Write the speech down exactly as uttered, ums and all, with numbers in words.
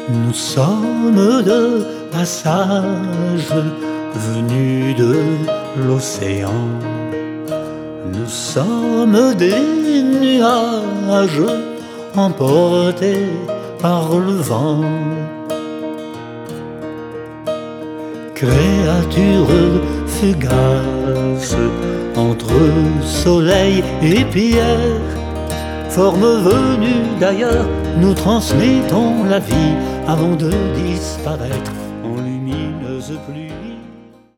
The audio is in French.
Nous sommes de passage, venus de l'océan. Nous sommes des nuages emportés par le vent. Créatures fugaces entre soleil et pierre, forme venue d'ailleurs, nous transmettons la vie avant de disparaître.